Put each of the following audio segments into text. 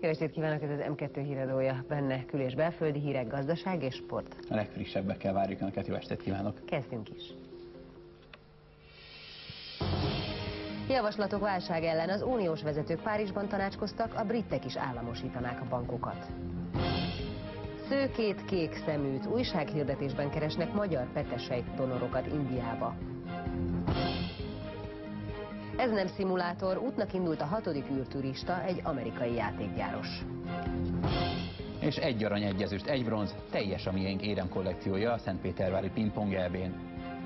estét kívánok, ez az M2 híradója, benne kül- és belföldi hírek, gazdaság és sport. A legfrissebbekkel várjuk Önöket, jó estét kívánok! Kezdjünk is! Javaslatok válság ellen, az uniós vezetők Párizsban tanácskoztak, a britek is államosítanák a bankokat. Szőkét, kék szeműt, újsághirdetésben keresnek magyar petesejt donorokat Indiába. Ez nem szimulátor, útnak indult a 6. űrturista, egy amerikai játékgyáros. És 1 arany, 1 ezüst, 1 bronz, teljes a miénk érem kollekciója a Szentpétervári pingpong EB-n.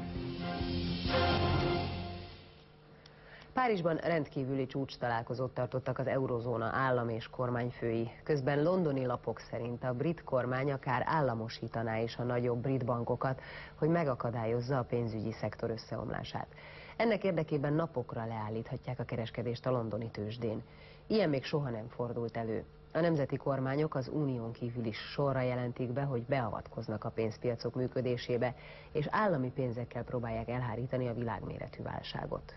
Párizsban rendkívüli csúcstalálkozót tartottak az eurozóna állam és kormányfői. Közben londoni lapok szerint a brit kormány akár államosítaná is a nagyobb brit bankokat, hogy megakadályozza a pénzügyi szektor összeomlását. Ennek érdekében napokra leállíthatják a kereskedést a londoni tőzsdén. Ilyen még soha nem fordult elő. A nemzeti kormányok az unión kívül is sorra jelentik be, hogy beavatkoznak a pénzpiacok működésébe, és állami pénzekkel próbálják elhárítani a világméretű válságot.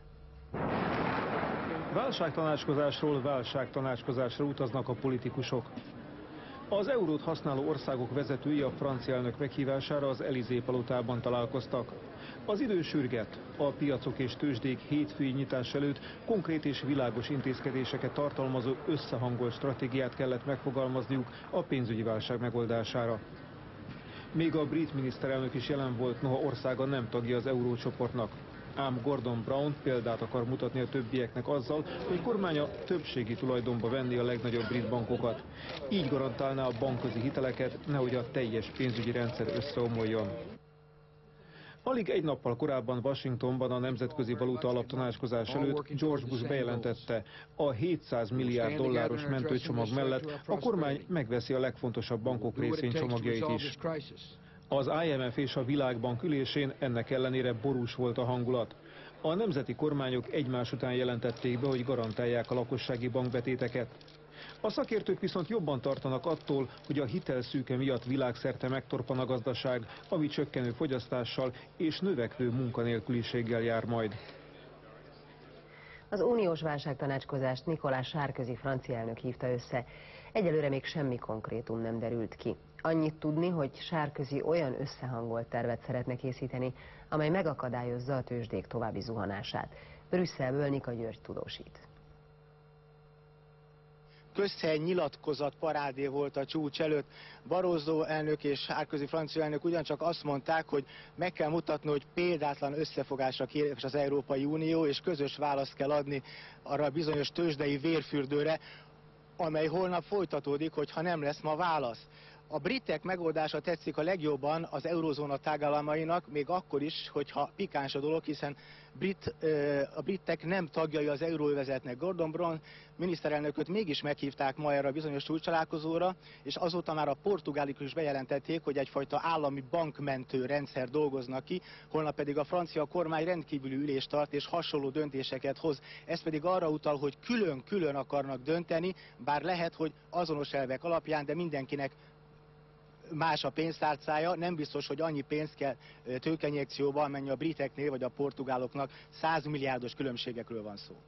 Válságtanácskozásról válságtanácskozásra utaznak a politikusok. Az eurót használó országok vezetői a francia elnök meghívására az Élysée-palotában találkoztak. Az idő sürget, a piacok és tőzsdék hétfői nyitás előtt konkrét és világos intézkedéseket tartalmazó összehangolt stratégiát kellett megfogalmazniuk a pénzügyi válság megoldására. Még a brit miniszterelnök is jelen volt, noha országa nem tagja az eurócsoportnak. Ám Gordon Brown példát akar mutatni a többieknek azzal, hogy kormánya többségi tulajdonba venni a legnagyobb brit bankokat. Így garantálná a bankközi hiteleket, nehogy a teljes pénzügyi rendszer összeomoljon. Alig egy nappal korábban Washingtonban a Nemzetközi Valuta Alap tanácskozás előtt George Bush bejelentette, a 700 milliárd dolláros mentőcsomag mellett a kormány megveszi a legfontosabb bankok részvénycsomagjait is. Az IMF és a Világbank ülésén ennek ellenére borús volt a hangulat. A nemzeti kormányok egymás után jelentették be, hogy garantálják a lakossági bankbetéteket. A szakértők viszont jobban tartanak attól, hogy a hitelszűke miatt világszerte megtorpan a gazdaság, ami csökkenő fogyasztással és növekvő munkanélküliséggel jár majd. Az uniós válságtanácskozást Nicolas Sarkozy francia elnök hívta össze. Egyelőre még semmi konkrétum nem derült ki. Annyit tudni, hogy Sarkozy olyan összehangolt tervet szeretne készíteni, amely megakadályozza a tőzsdék további zuhanását. Brüsszelből Nika György tudósít. Közhely nyilatkozat parádé volt a csúcs előtt. Barroso elnök és Sarkozy francia elnök ugyancsak azt mondták, hogy meg kell mutatni, hogy példátlan összefogásra képes az Európai Unió, és közös választ kell adni arra a bizonyos tőzsdei vérfürdőre, amely holnap folytatódik, hogyha nem lesz ma válasz. A britek megoldása tetszik a legjobban az eurozóna tagállamainak, még akkor is, hogyha pikáns a dolog, hiszen a britek nem tagjai az euróövezetnek. Gordon Brown miniszterelnököt mégis meghívták ma erre a bizonyos csúcstalálkozóra, és azóta már a portugálok is bejelentették, hogy egyfajta állami bankmentő rendszer dolgoznak ki, holnap pedig a francia kormány rendkívüli ülést tart és hasonló döntéseket hoz. Ez pedig arra utal, hogy külön-külön akarnak dönteni, bár lehet, hogy azonos elvek alapján, de mindenkinek más a pénztárcája, nem biztos, hogy annyi pénz kell tőkeinjekcióba, amennyi a briteknél vagy a portugáloknak. 100 milliárdos különbségekről van szó.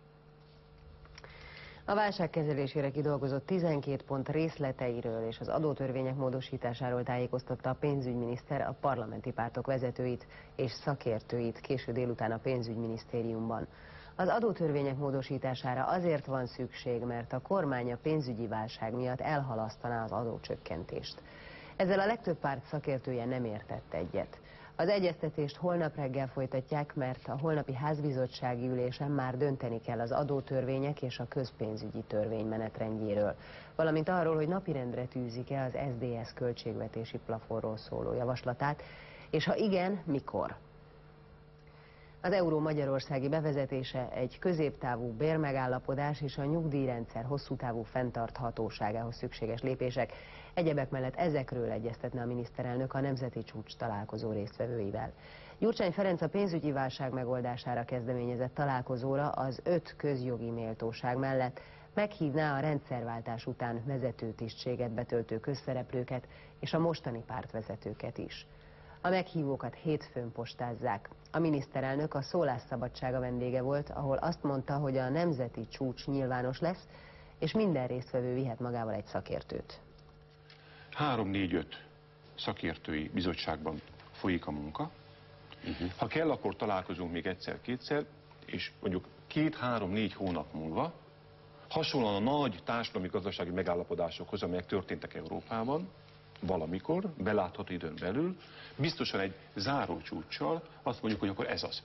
A válság kezelésére kidolgozott 12 pont részleteiről és az adótörvények módosításáról tájékoztatta a pénzügyminiszter a parlamenti pártok vezetőit és szakértőit késő délután a pénzügyminisztériumban. Az adótörvények módosítására azért van szükség, mert a kormány a pénzügyi válság miatt elhalasztaná az adócsökkentést. Ezzel a legtöbb párt szakértője nem értett egyet. Az egyeztetést holnap reggel folytatják, mert a holnapi házbizottsági ülésen már dönteni kell az adótörvények és a közpénzügyi törvény menetrendjéről, valamint arról, hogy napirendre tűzik-e az SZDSZ költségvetési plafonról szóló javaslatát, és ha igen, mikor. Az euró magyarországi bevezetése egy középtávú bérmegállapodás és a nyugdíjrendszer hosszútávú fenntarthatóságához szükséges lépések. Egyebek mellett ezekről egyeztetne a miniszterelnök a nemzeti csúcs találkozó résztvevőivel. Gyurcsány Ferenc a pénzügyi válság megoldására kezdeményezett találkozóra az 5 közjogi méltóság mellett meghívná a rendszerváltás után vezető tisztséget betöltő közszereplőket és a mostani pártvezetőket is. A meghívókat hétfőn postázzák. A miniszterelnök a szólásszabadsága vendége volt, ahol azt mondta, hogy a nemzeti csúcs nyilvános lesz, és minden résztvevő vihet magával egy szakértőt. 3-4-5 szakértői bizottságban folyik a munka. Ha kell, akkor találkozunk még egyszer-kétszer, és mondjuk 2-3-4 hónap múlva, hasonlóan a nagy társadalmi-gazdasági megállapodásokhoz, amelyek történtek Európában, valamikor, belátható időn belül, biztosan egy zárócsúccsal azt mondjuk, hogy akkor ez az.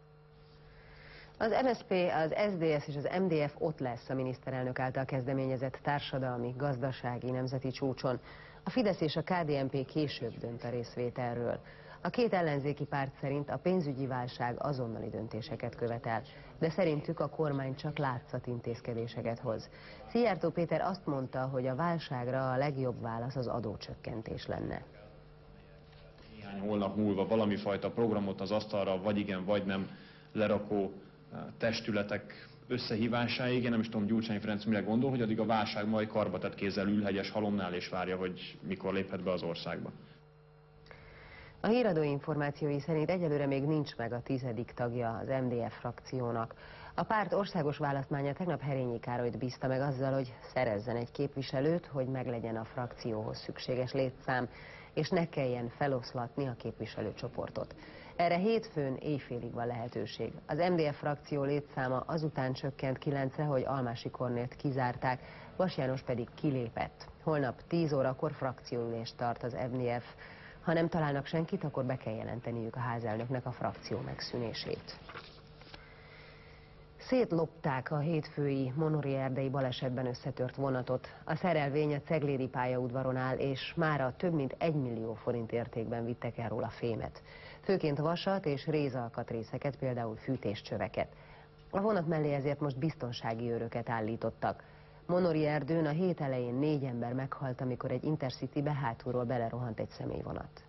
Az MSZP, az SZDSZ és az MDF ott lesz a miniszterelnök által kezdeményezett társadalmi, gazdasági, nemzeti csúcson. A Fidesz és a KDNP később dönt a részvételről. A két ellenzéki párt szerint a pénzügyi válság azonnali döntéseket követel, de szerintük a kormány csak látszatintézkedéseket hoz. Szijjártó Péter azt mondta, hogy a válságra a legjobb válasz az adócsökkentés lenne. Néhány hónap múlva valami fajta programot az asztalra, vagy igen, vagy nem lerakó testületek összehívásáig. Én nem is tudom, Gyurcsány Ferenc mire gondol, hogy addig a válság majd karbatett kézzel ül hegyes halomnál és várja, hogy mikor léphet be az országba. A híradó információi szerint egyelőre még nincs meg a 10. tagja az MDF frakciónak. A párt országos választmánya tegnap Herényi Károlyt bízta meg azzal, hogy szerezzen egy képviselőt, hogy meglegyen a frakcióhoz szükséges létszám, és ne kelljen feloszlatni a képviselőcsoportot. Erre hétfőn éjfélig van lehetőség. Az MDF frakció létszáma azután csökkent 9-re, hogy Almási Kornélt kizárták, Vas János pedig kilépett. Holnap 10 órakor frakcióülést tart az MDF. Ha nem találnak senkit, akkor be kell jelenteniük a házelnöknek a frakció megszűnését. Szétlopták a hétfői monori erdei balesetben összetört vonatot. A szerelvény a Ceglédi pályaudvaron áll, és mára több mint 1 millió forint értékben vittek el róla fémet. Főként vasat és rézalkatrészeket, például fűtéscsöveket. A vonat mellé ezért most biztonsági őröket állítottak. Monori erdőn a hét elején 4 ember meghalt, amikor egy Intercitybe hátulról belerohant egy személyvonat.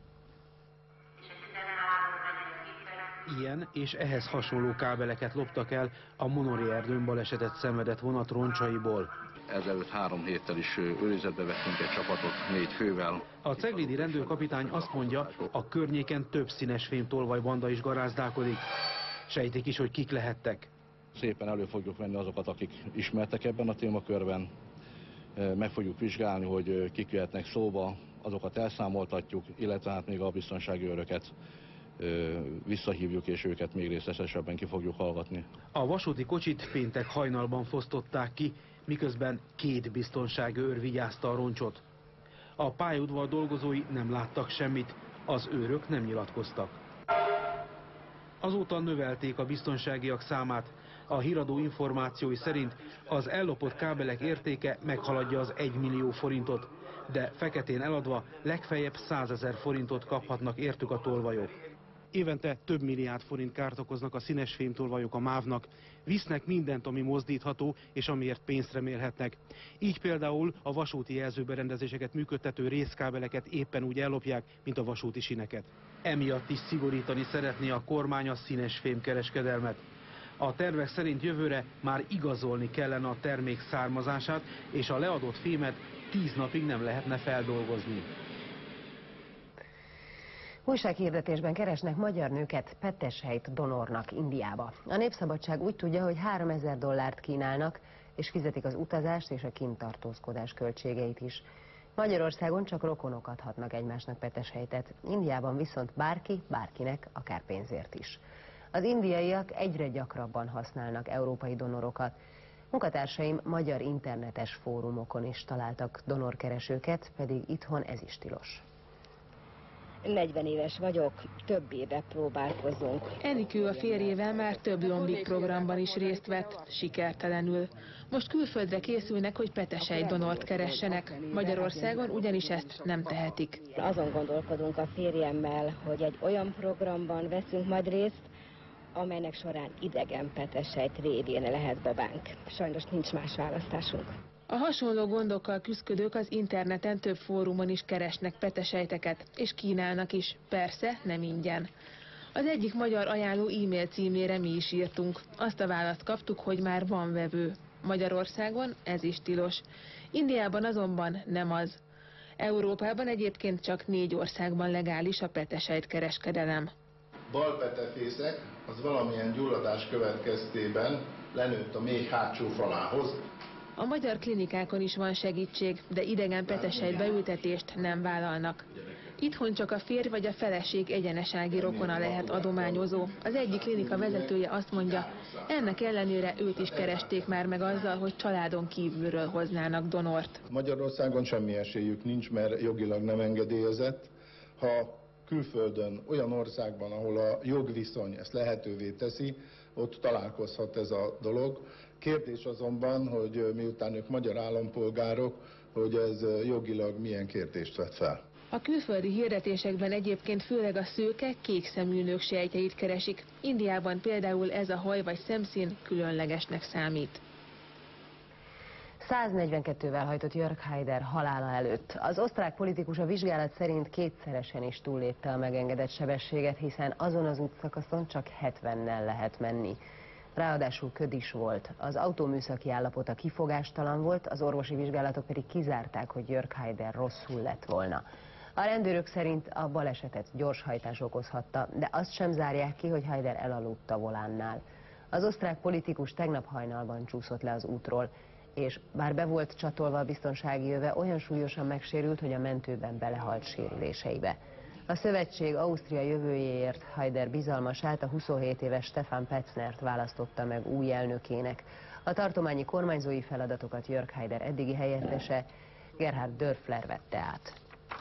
Ilyen és ehhez hasonló kábeleket loptak el a Monori erdőn balesetet szenvedett vonat roncsaiból. Ezelőtt 3 héttel is őrizetbe vettünk egy csapatot 4 fővel. A ceglédi rendőrkapitány azt mondja, a környéken több színes fémtolvajbanda is garázdálkodik. Sejtik is, hogy kik lehettek. Szépen elő fogjuk venni azokat, akik ismertek ebben a témakörben. Meg fogjuk vizsgálni, hogy kik jöhetnek szóba, azokat elszámoltatjuk, illetve hát még a biztonsági őröket visszahívjuk, és őket még részletesebben ki fogjuk hallgatni. A vasúti kocsit péntek hajnalban fosztották ki, miközben 2 biztonsági őr vigyázta a roncsot. A pályaudvar dolgozói nem láttak semmit, az őrök nem nyilatkoztak. Azóta növelték a biztonságiak számát. A híradó információi szerint az ellopott kábelek értéke meghaladja az 1 millió forintot, de feketén eladva legfeljebb 100 000 forintot kaphatnak értük a tolvajok. Évente több milliárd forint kárt okoznak a színes fémtolvajok a MÁV-nak, visznek mindent, ami mozdítható és amiért pénzt remélhetnek. Így például a vasúti jelzőberendezéseket működtető részkábeleket éppen úgy ellopják, mint a vasúti sineket. Emiatt is szigorítani szeretné a kormány a színes fémkereskedelmet. A tervek szerint jövőre már igazolni kellene a termék származását, és a leadott fémet 10 napig nem lehetne feldolgozni. Újsághirdetésben keresnek magyar nőket Peteshejt donornak Indiába. A Népszabadság úgy tudja, hogy $3000 kínálnak, és fizetik az utazást és a kintartózkodás költségeit is. Magyarországon csak rokonok adhatnak egymásnak Peteshejtet, Indiában viszont bárki, bárkinek, akár pénzért is. Az indiaiak egyre gyakrabban használnak európai donorokat. Munkatársaim magyar internetes fórumokon is találtak donorkeresőket, pedig itthon ez is tilos. 40 éves vagyok, több éve próbálkozunk. Enikő a férjével már több lombik programban is részt vett, sikertelenül. Most külföldre készülnek, hogy petesejt donort keressenek. Magyarországon ugyanis ezt nem tehetik. Azon gondolkodunk a férjemmel, hogy egy olyan programban veszünk majd részt, amelynek során idegen petesejt révén lehet babánk. Sajnos nincs más választásunk. A hasonló gondokkal küzdködők az interneten több fórumon is keresnek petesejteket, és kínálnak is, persze nem ingyen. Az egyik magyar ajánló e-mail címére mi is írtunk. Azt a választ kaptuk, hogy már van vevő. Magyarországon ez is tilos. Indiában azonban nem az. Európában egyébként csak 4 országban legális a petesejt kereskedelem. Balpetefészek az valamilyen gyulladás következtében lenőtt a méh hátsó falához. A magyar klinikákon is van segítség, de idegen petesejt beültetést nem vállalnak. Itthon csak a férj vagy a feleség egyenesági rokona lehet adományozó. Az egyik klinika vezetője azt mondja, ennek ellenére őt is keresték már meg azzal, hogy családon kívülről hoznának donort. Magyarországon semmi esélyük nincs, mert jogilag nem engedélyezett. Ha külföldön, olyan országban, ahol a jogviszony ezt lehetővé teszi, ott találkozhat ez a dolog. Kérdés azonban, hogy miután ők magyar állampolgárok, hogy ez jogilag milyen kérdést vet fel. A külföldi hirdetésekben egyébként főleg a szőke, kékszemű nők sejtjeit keresik. Indiában például ez a haj vagy szemszín különlegesnek számít. 142-vel hajtott Jörg Haider halála előtt. Az osztrák politikus a vizsgálat szerint kétszeresen is túllépte a megengedett sebességet, hiszen azon az útszakaszon csak 70-nel lehet menni. Ráadásul köd is volt. Az autó műszaki állapota kifogástalan volt, az orvosi vizsgálatok pedig kizárták, hogy Jörg Haider rosszul lett volna. A rendőrök szerint a balesetet gyorshajtás okozhatta, de azt sem zárják ki, hogy Haider elaludt a volánnál. Az osztrák politikus tegnap hajnalban csúszott le az útról, és bár be volt csatolva a biztonsági öve, olyan súlyosan megsérült, hogy a mentőben belehalt sérüléseibe. A szövetség Ausztria jövőjéért Haider bizalmasát, a 27 éves Stefan Petznert választotta meg új elnökének. A tartományi kormányzói feladatokat Jörg Haider eddigi helyettese Gerhard Dörfler vette át.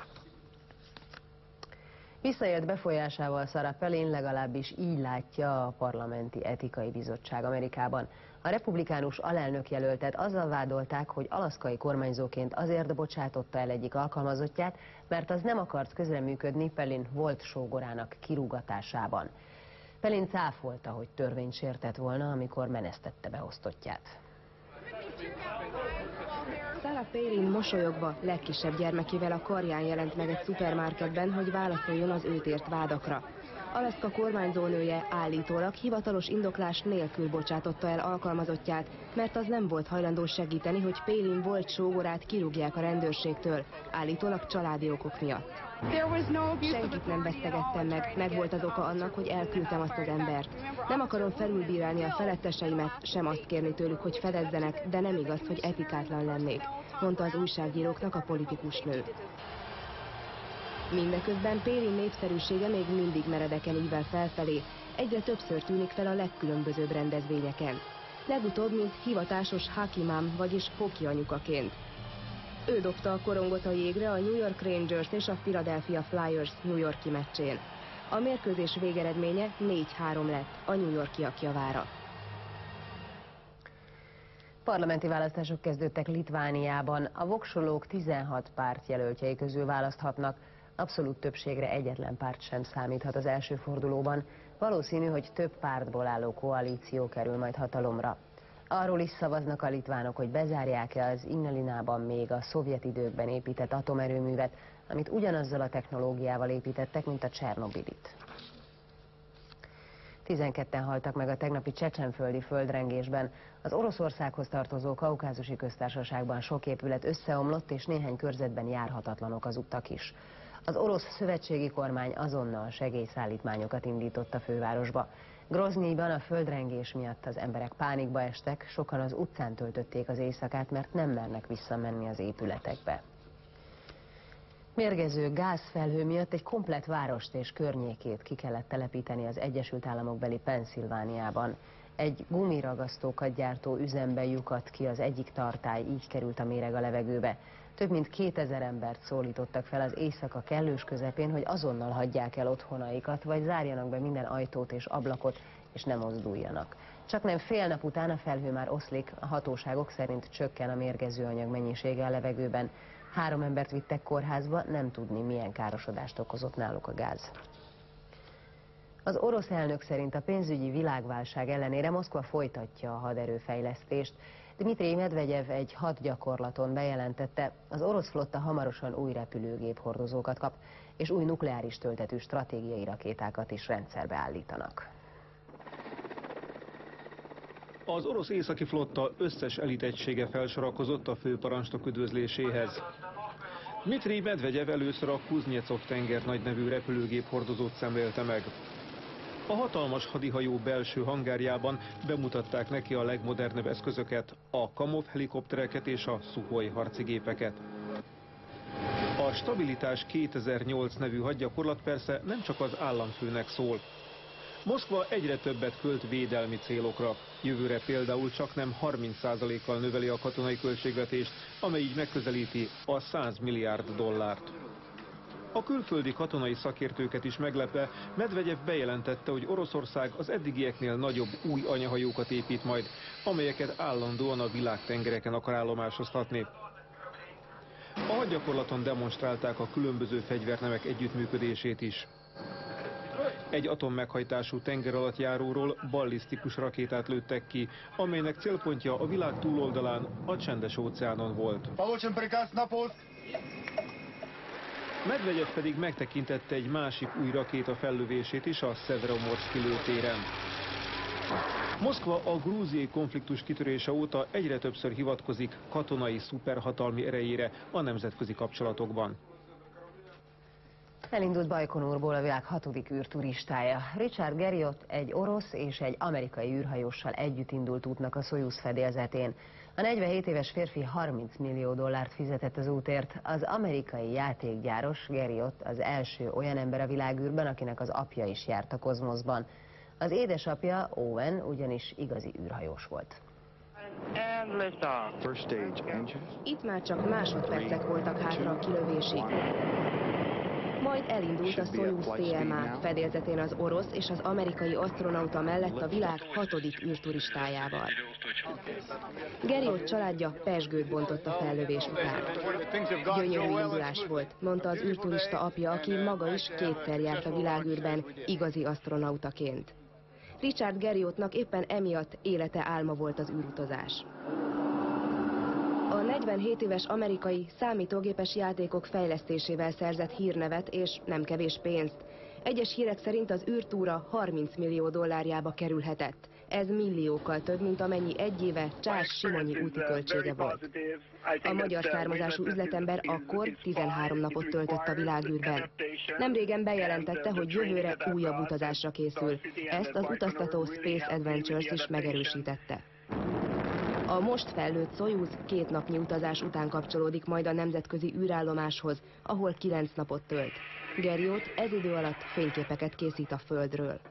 Visszaélt befolyásával Sarah Palin, legalábbis így látja a Parlamenti Etikai Bizottság Amerikában. A republikánus alelnök jelöltet azzal vádolták, hogy alaszkai kormányzóként azért bocsátotta el egyik alkalmazottját, mert az nem akart közreműködni Palin volt sógorának kirúgatásában. Palin cáfolta, hogy törvényt sértett volna, amikor menesztette beosztottját. Sarah Palin mosolyogva legkisebb gyermekével a karján jelent meg egy szupermarketben, hogy válaszoljon az őt ért vádakra. Alaska kormányzónője állítólag hivatalos indoklás nélkül bocsátotta el alkalmazottját, mert az nem volt hajlandó segíteni, hogy Palin volt sógorát kirúgják a rendőrségtől, állítólag családi okok miatt. Senkit nem vesztegettem meg volt az oka annak, hogy elküldtem azt az embert. Nem akarom felülbírálni a feletteseimet, sem azt kérni tőlük, hogy fedezzenek, de nem igaz, hogy etikátlan lennék, mondta az újságíróknak a politikus nő. Mindeközben Palin népszerűsége még mindig meredeken ível felfelé, egyre többször tűnik fel a legkülönbözőbb rendezvényeken. Legutóbb, mint hivatásos hockey mom, vagyis hoki anyukaként. Ő dobta a korongot a jégre a New York Rangers és a Philadelphia Flyers New York-i meccsén. A mérkőzés végeredménye 4-3 lett a New York-iak javára. Parlamenti választások kezdődtek Litvániában. A voksolók 16 párt jelöltjei közül választhatnak. Abszolút többségre egyetlen párt sem számíthat az első fordulóban. Valószínű, hogy több pártból álló koalíció kerül majd hatalomra. Arról is szavaznak a litvánok, hogy bezárják-e az Ignalinában még a szovjet időkben épített atomerőművet, amit ugyanazzal a technológiával építettek, mint a Csernobilit. 12-en haltak meg a tegnapi csecsenföldi földrengésben. Az Oroszországhoz tartozó Kaukázusi köztársaságban sok épület összeomlott, és néhány körzetben járhatatlanok az utak is. Az orosz szövetségi kormány azonnal segélyszállítmányokat indított a fővárosba. Groznyban a földrengés miatt az emberek pánikba estek, sokan az utcán töltötték az éjszakát, mert nem mernek visszamenni az épületekbe. Mérgező gázfelhő miatt egy komplett várost és környékét ki kellett telepíteni az Egyesült Államok beli Pennsylvániában. Egy gumiragasztókat gyártó üzembe lyukadt ki az egyik tartály, így került a méreg a levegőbe. Több mint 2000 embert szólítottak fel az éjszaka kellős közepén, hogy azonnal hagyják el otthonaikat, vagy zárjanak be minden ajtót és ablakot, és ne mozduljanak. Csaknem fél nap után a felhő már oszlik, a hatóságok szerint csökken a mérgező anyag mennyisége a levegőben. 3 embert vittek kórházba, nem tudni, milyen károsodást okozott náluk a gáz. Az orosz elnök szerint a pénzügyi világválság ellenére Moszkva folytatja a haderőfejlesztést. Dmitri Medvegyev egy hadgyakorlaton bejelentette, az orosz flotta hamarosan új repülőgép hordozókat kap, és új nukleáris töltetű stratégiai rakétákat is rendszerbe állítanak. Az orosz északi flotta összes elitegysége felsorakozott a főparancsnok üdvözléséhez. Dmitri Medvegyev először a Kuznyecov tengernagy nevű repülőgép hordozót szemlélte meg. A hatalmas hadihajó belső hangárjában bemutatták neki a legmodernebb eszközöket, a Kamov helikoptereket és a Szuhoj harcigépeket. A Stabilitás 2008 nevű hadgyakorlat persze nem csak az államfőnek szól. Moszkva egyre többet költ védelmi célokra. Jövőre például csaknem 30%-kal növeli a katonai költségvetést, amely így megközelíti a 100 milliárd dollárt. A külföldi katonai szakértőket is meglepve, Medvegyev bejelentette, hogy Oroszország az eddigieknél nagyobb új anyahajókat épít majd, amelyeket állandóan a világtengereken akar állomásoztatni. A hadgyakorlaton demonstrálták a különböző fegyvernemek együttműködését is. Egy atommeghajtású tengeralattjáróról ballisztikus rakétát lőttek ki, amelynek célpontja a világ túloldalán, a Csendes-óceánon volt. Medvegyev pedig megtekintette egy másik új rakéta fellövését is a Szeveromorszki lőtéren. Moszkva a grúziai konfliktus kitörése óta egyre többször hivatkozik katonai szuperhatalmi erejére a nemzetközi kapcsolatokban. Elindult Bajkonurból a világ 6. űrturistája. Richard Garriott egy orosz és egy amerikai űrhajóssal együtt indult útnak a Szojuz fedélzetén. A 47 éves férfi 30 millió dollárt fizetett az útért. Az amerikai játékgyáros Garriott az első olyan ember a világűrben, akinek az apja is járt a kozmoszban. Az édesapja, Owen, ugyanis igazi űrhajós volt. Itt már csak másodpercek voltak hátra a kilövésig. Majd elindult a Szojuz TMA, fedélzetén az orosz és az amerikai asztronauta mellett a világ 6. űrturistájával. Garriott családja pezsgőt bontott a fellövés után. Gyönyörű indulás volt, mondta az űrturista apja, aki maga is kétszer járt a világűrben igazi asztronautaként. Richard Garriottnak éppen emiatt élete álma volt az űrutazás. A 47 éves amerikai számítógépes játékok fejlesztésével szerzett hírnevet és nem kevés pénzt. Egyes hírek szerint az űrtúra 30 millió dollárjába kerülhetett. Ez milliókkal több, mint amennyi egy éve Csás-Simonyi úti költsége volt. A magyar származású üzletember akkor 13 napot töltött a világűrben. Nemrégen bejelentette, hogy jövőre újabb utazásra készül. Ezt az utaztató Space Adventures is megerősítette. A most fellőtt Szojuz 2 napnyi utazás után kapcsolódik majd a nemzetközi űrállomáshoz, ahol 9 napot tölt. Garriott ez idő alatt fényképeket készít a Földről.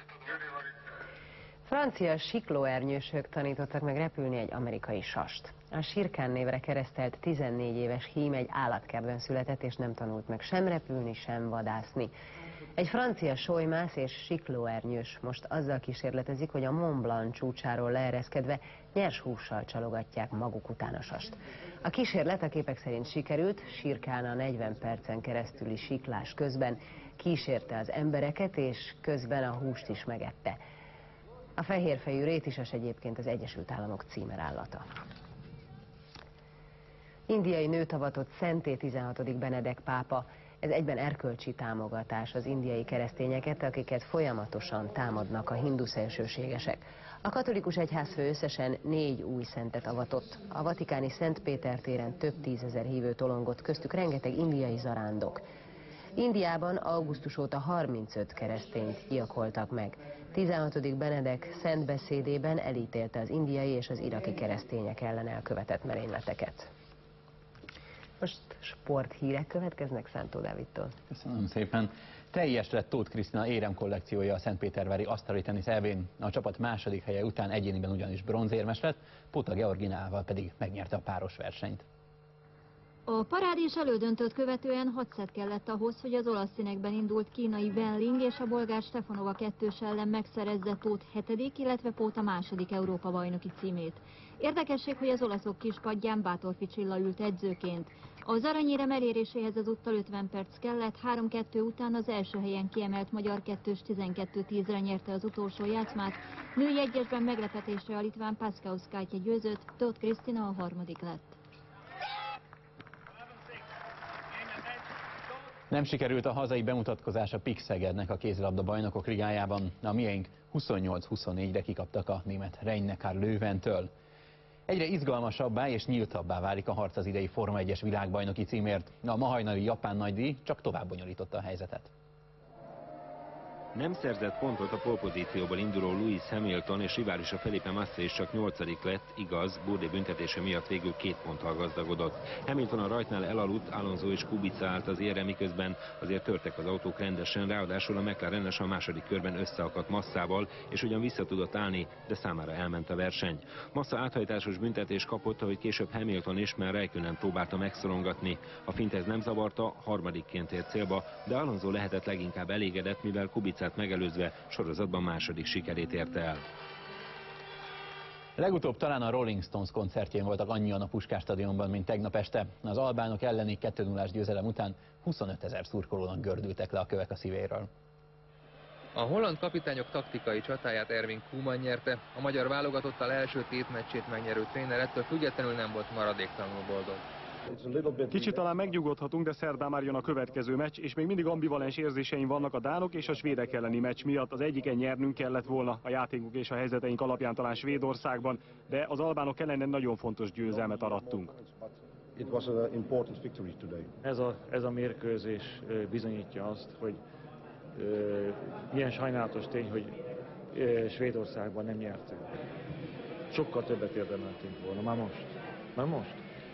Francia siklóernyősök tanítottak meg repülni egy amerikai sast. A Sirkán névre keresztelt 14 éves hím egy állatkertben született, és nem tanult meg sem repülni, sem vadászni. Egy francia solymász és siklóernyős most azzal kísérletezik, hogy a Mont Blanc csúcsáról leereszkedve nyers hússal csalogatják maguk után a sast. A kísérlet a képek szerint sikerült, Sirkán a 40 percen keresztüli siklás közben kísérte az embereket, és közben a húst is megette. A fehérfejű rétisas egyébként az Egyesült Államok címerállata. Indiai nőt avatott Szenté 16. Benedek pápa. Ez egyben erkölcsi támogatás az indiai keresztényeket, akiket folyamatosan támadnak a hindu szélsőségesek. A katolikus egyházfő összesen 4 új szentet avatott. A vatikáni Szent Péter téren több tízezer hívő tolongott, köztük rengeteg indiai zarándok. Indiában augusztus óta 35 keresztényt gyilkoltak meg. 16. Benedek szent beszédében elítélte az indiai és az iraki keresztények ellen elkövetett merényleteket. Most sporthírek következnek Szántó Dávidtól. Köszönöm szépen. Teljes lett Tóth Krisztina éremkollekciója a szentpétervári asztali tenisz EB-n. A csapat második helye után egyéniben ugyanis bronzérmes lett, Puta Georginával pedig megnyerte a páros versenyt. A parádés elődöntőt követően 6 szett kellett ahhoz, hogy az olasz színekben indult kínai Wen Ling és a bolgár Stefanova kettős ellen megszerezze Tóth 7., illetve Póta második Európa-bajnoki címét. Érdekesség, hogy az olaszok kispadján Bátorfi Csilla ült edzőként. Az aranyérem eléréséhez ezúttal 50 perc kellett, 3-2 után az első helyen kiemelt magyar kettős 12-10-re nyerte az utolsó játszmát. Női egyesben meglepetésre a litván Paskauskátja győzött, Tóth Krisztina a harmadik lett. Nem sikerült a hazai bemutatkozás a PIK Szegednek a kézilabda bajnokok ligájában. A miénk 28-24-re kikaptak a német Rhein-Neckar Löwentől. Egyre izgalmasabbá és nyíltabbá válik a harc az idei Forma 1-es világbajnoki címért. A ma hajnali japán nagydíj csak tovább bonyolította a helyzetet. Nem szerzett pontot a pole-pozícióból induló Lewis Hamilton, és riválisa Felipe Massa is csak 8. lett, igaz, Bourdais büntetése miatt végül 2 ponttal gazdagodott. Hamilton a rajtnál elaludt, Alonso és Kubica állt az érre, miközben azért törtek az autók rendesen, ráadásul a McLaren-es a második körben összeakadt Massával, és ugyan vissza tudott állni, de számára elment a verseny. Massa áthajtásos büntetés kapott, ahogy később Hamilton is, mert Räikkönen próbálta megszorongatni. A fint ez nem zavarta, harmadikként ért célba, de Alonso lehetett leginkább elégedett, mivel Kubicát megelőzve sorozatban második sikerét érte el. Legutóbb talán a Rolling Stones koncertjén voltak annyian a Puskás stadionban, mint tegnap este. Az albánok elleni 2-0-ás győzelem után 25 000 szurkolónak gördültek le a kövek a szívéről. A holland kapitányok taktikai csatáját Ervin Koeman nyerte, a magyar válogatottal első tétmeccsét megnyerő tréner ettől függetlenül nem volt maradéktalanul boldog. Kicsit talán megnyugodhatunk, de szerdán már jön a következő meccs, és még mindig ambivalens érzéseim vannak a dánok és a svédek elleni meccs miatt. Az egyiken nyernünk kellett volna, a játékunk és a helyzeteink alapján talán Svédországban, de az albánok ellen nagyon fontos győzelmet arattunk. Ez a mérkőzés bizonyítja azt, hogy milyen sajnálatos tény, hogy Svédországban nem nyertünk. Sokkal többet érdemeltünk volna, már most.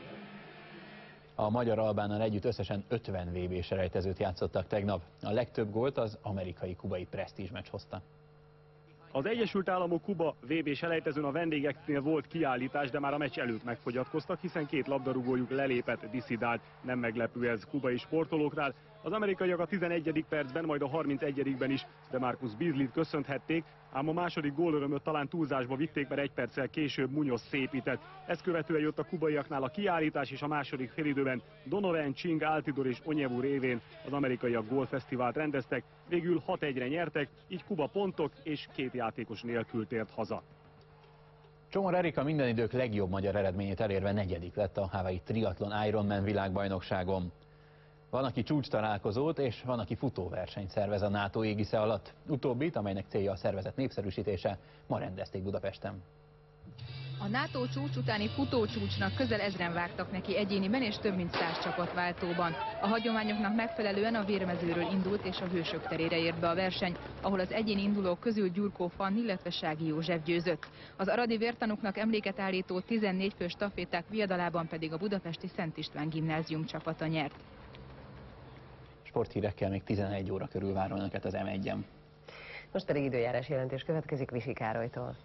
A magyar-albánnal együtt összesen 50 VB-selejtezőt játszottak tegnap. A legtöbb gólt az amerikai-kubai presztízsmeccs hozta. Az Egyesült Államok-Kuba VB-selejtezőn a vendégeknél volt kiállítás, de már a meccs előtt megfogyatkoztak, hiszen 2 labdarúgójuk lelépett, disszidált. Nem meglepő ez kubai sportolóknál. Az amerikaiak a 11. percben, majd a 31-ben is DeMarcus Beasley-t köszönhették, ám a második gólörömöt talán túlzásba vitték, mert 1 perccel később Muñoz szépített. Ezt követően jött a kubaiaknál a kiállítás, és a második félidőben Donovan, Ching, Altidor és Onyevu révén az amerikaiak gólfesztivált rendeztek. Végül 6-1-re nyertek, így Kuba pontok és 2 játékos nélkül tért haza. Csomor Erika minden idők legjobb magyar eredményét elérve 4. lett a Hawaii Triathlon Ironman világbajnokságon. Van, aki csúcs találkozót, és van, aki futóversenyt szervez a NATO égisze alatt. Utóbbit, amelynek célja a szervezet népszerűsítése, ma rendezték Budapesten. A NATO csúcs utáni futócsúcsnak közel 1000-en vágtak neki egyéniben és több mint 100 csapatváltóban. A hagyományoknak megfelelően a Vérmezőről indult és a Hősök terére ért be a verseny, ahol az egyéni indulók közül Gyurkó Fanni, illetve Sági József győzött. Az aradi vértanúknak emléket állító 14 fős staféták viadalában pedig a budapesti Szent István gimnázium csapata nyert. Sporthírekkel még 11 óra körül várom önöket az M1-en. Most pedig időjárás jelentés következik Visi Károlytól.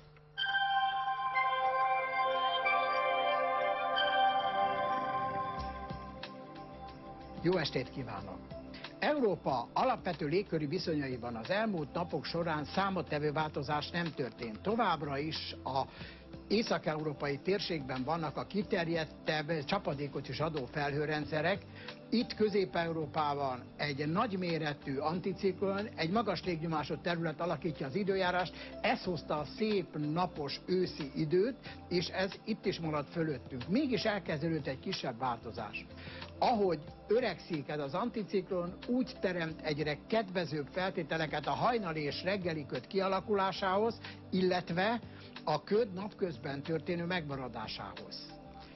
Jó estét kívánok! Európa alapvető légköri viszonyaiban az elmúlt napok során számottevő változás nem történt. Továbbra is a észak-európai térségben vannak a kiterjedtebb, csapadékot is adó felhőrendszerek. Itt Közép-Európában egy nagyméretű anticiklon, egy magas légnyomású terület alakítja az időjárást, ez hozta a szép napos őszi időt, és ez itt is maradt fölöttünk. Mégis elkezdődött egy kisebb változás. Ahogy öregszik ez az anticiklon, úgy teremt egyre kedvezőbb feltételeket a hajnali és reggeli köd kialakulásához, illetve a köd napközben történő megmaradásához.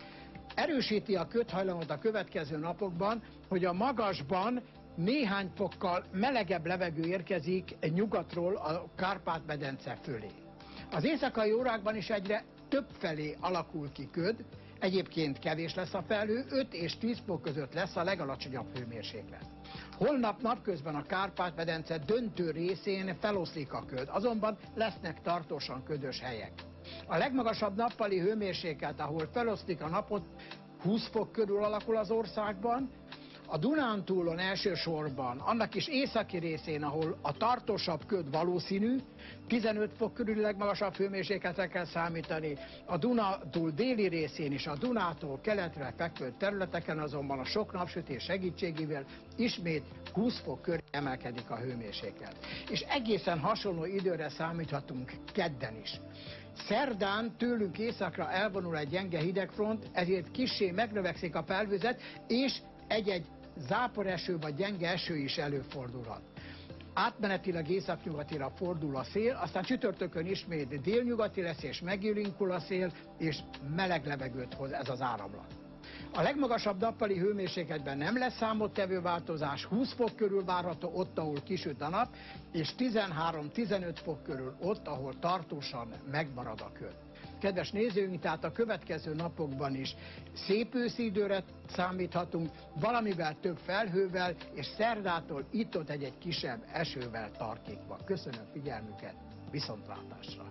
Erősíti a ködhajlamot a következő napokban, hogy a magasban néhány fokkal melegebb levegő érkezik nyugatról a Kárpát-medence fölé. Az éjszakai órákban is egyre több felé alakul ki köd, egyébként kevés lesz a felhő, 5 és 10 fok között lesz a legalacsonyabb hőmérséklet. Holnap napközben a Kárpát-medence döntő részén feloszlik a köd, azonban lesznek tartósan ködös helyek. A legmagasabb nappali hőmérséklet, ahol feloszlik a napot, 20 fok körül alakul az országban. A Dunántúlon elsősorban, annak is északi részén, ahol a tartósabb köd valószínű, 15 fok körül legmagasabb hőmérsékletre kell számítani. A Dunántúl déli részén is, a Dunától keletre fekvő területeken azonban a sok napsütés segítségével ismét 20 fok körül emelkedik a hőmérséklet. És egészen hasonló időre számíthatunk kedden is. Szerdán tőlünk északra elvonul egy gyenge hidegfront, ezért kissé megnövekszik a felhőzet, és egy-egy záporeső vagy gyenge eső is előfordulhat. Átmenetileg északnyugatira fordul a szél, aztán csütörtökön ismét délnyugati lesz és megélénkül a szél, és meleg levegőt hoz ez az áramlat. A legmagasabb nappali hőmérsékletben nem lesz számottevő változás, 20 fok körül várható ott, ahol kisüt a nap, és 13-15 fok körül ott, ahol tartósan megmarad a köd. Kedves nézőink, tehát a következő napokban is szép őszi időre számíthatunk, valamivel több felhővel, és szerdától itt-ott egy kisebb esővel tarkítva. Köszönöm figyelmüket, viszontlátásra!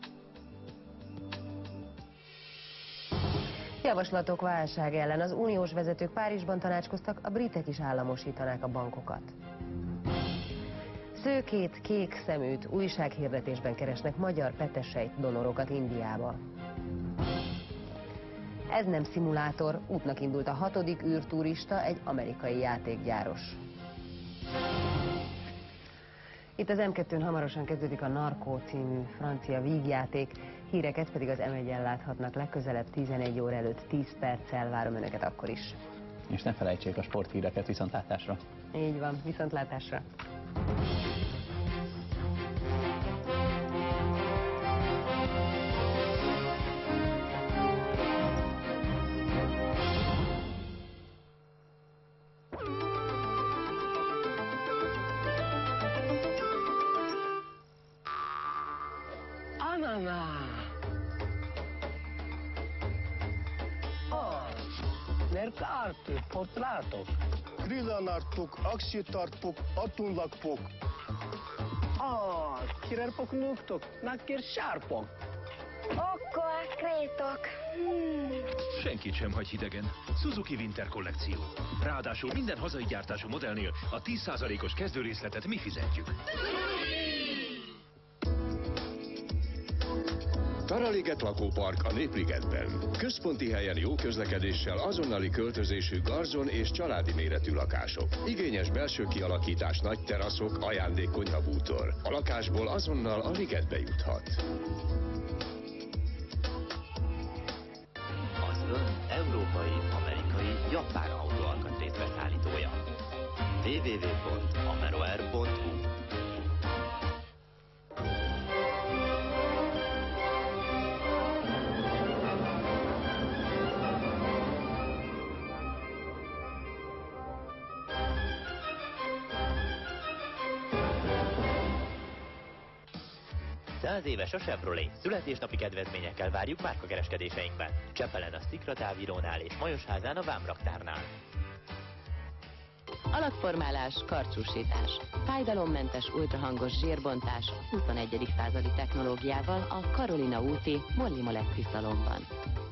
Javaslatok válság ellen. Az uniós vezetők Párizsban tanácskoztak, a britek is államosítanák a bankokat. Szőkét, kék szeműt, újsághirdetésben keresnek magyar petesejt donorokat Indiába. Ez nem szimulátor, útnak indult a 6. űrturista, egy amerikai játékgyáros. Itt az M2-n hamarosan kezdődik a Narcó című francia vígjáték, híreket pedig az M1-en láthatnak legközelebb 11 óra előtt 10 perccel, várom Önöket akkor is. És ne felejtsék a sporthíreket, viszontlátásra. Így van, viszontlátásra. Mercato, potratok. Grillanartok, aksjutartok, atunlakpok. Kirerpok nuktok, nakkir sárpok. Akkor krétok. Senkit sem hagy hidegen. Suzuki Winter kollekció. Ráadásul minden hazai gyártású modellnél a 10%-os kezdőrészletet mi fizetjük. Taraliget lakópark a Népligetben. Központi helyen jó közlekedéssel azonnali költözésű garzon és családi méretű lakások. Igényes belső kialakítás, nagy teraszok, ajándékkonyhabútor. A lakásból azonnal a ligetbe juthat. Az ön európai, amerikai, japán autóalkatrész beszállítója. www.ameroair.hu. Éves a Chevrolet. Születésnapi kedvezményekkel várjuk márkakereskedéseinkben. Csepelen a Szikra távírónál és Majosházán a Vámraktárnál. Alakformálás, karcsúsítás, fájdalommentes ultrahangos zsírbontás 21. századi technológiával a Carolina úti Molly Moletti szalonban.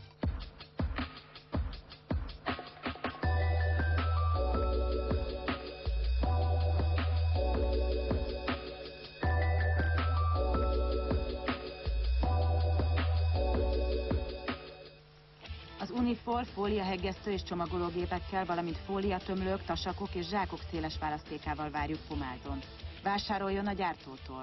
Unifor, fóliahegesztő és csomagológépekkel, valamint fóliatömlők, tasakok és zsákok széles választékával várjuk Pomálton. Vásároljon a gyártótól!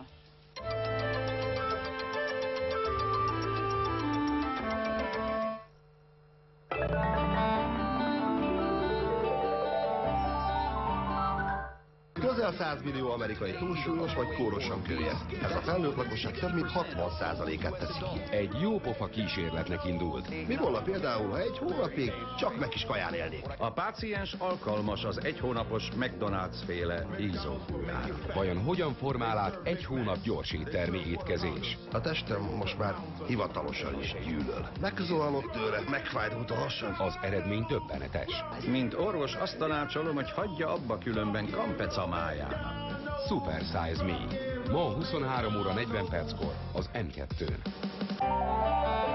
Közel 100 millió amerikai túlsúlyos vagy kórosan kölyez. Ez a felnőtt lakosság több mint 60%-át teszi ki. Egy jópofa kísérletnek indult. Mi volna például, ha egy hónapig csak meg is kaján élnék? A páciens alkalmas az egy hónapos McDonald's féle izzókúrára. Vajon hogyan formál át egy hónap gyors éttermi étkezés? A testem most már hivatalosan is gyűlöl. Megzuhanok tőle, megfájdult a hasam. Az eredmény döbbenetes. Mint orvos azt tanácsolom, hogy hagyja abba, különben kampec a májának. Super Size Me. Ma 23 óra 40 perckor az M2-n.